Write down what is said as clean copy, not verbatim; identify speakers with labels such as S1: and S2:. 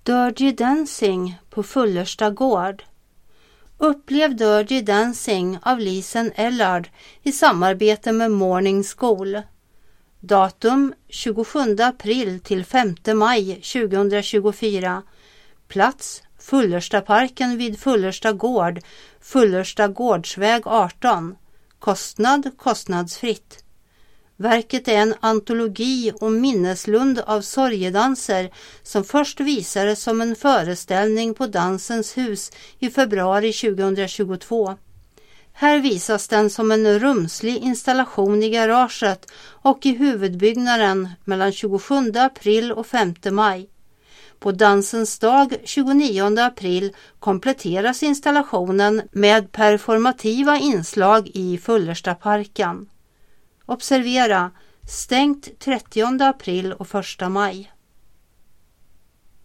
S1: Dirty Dancing på Fullersta gård. Upplev Dirty Dancing av Lisen Ellard i samarbete med Morning School. Datum 27 april till 5 maj 2024. Plats Fullerstaparken vid Fullersta gård, Fullersta gårdsväg 18. Kostnad kostnadsfritt. Verket är en antologi och minneslund av sorgedanser som först visades som en föreställning på Dansens hus i februari 2022. Här visas den som en rumslig installation i garaget och i huvudbyggnaden mellan 27 april och 5 maj. På Dansens dag 29 april kompletteras installationen med performativa inslag i Fullerstaparken. Observera, stängt 30 april och 1 maj.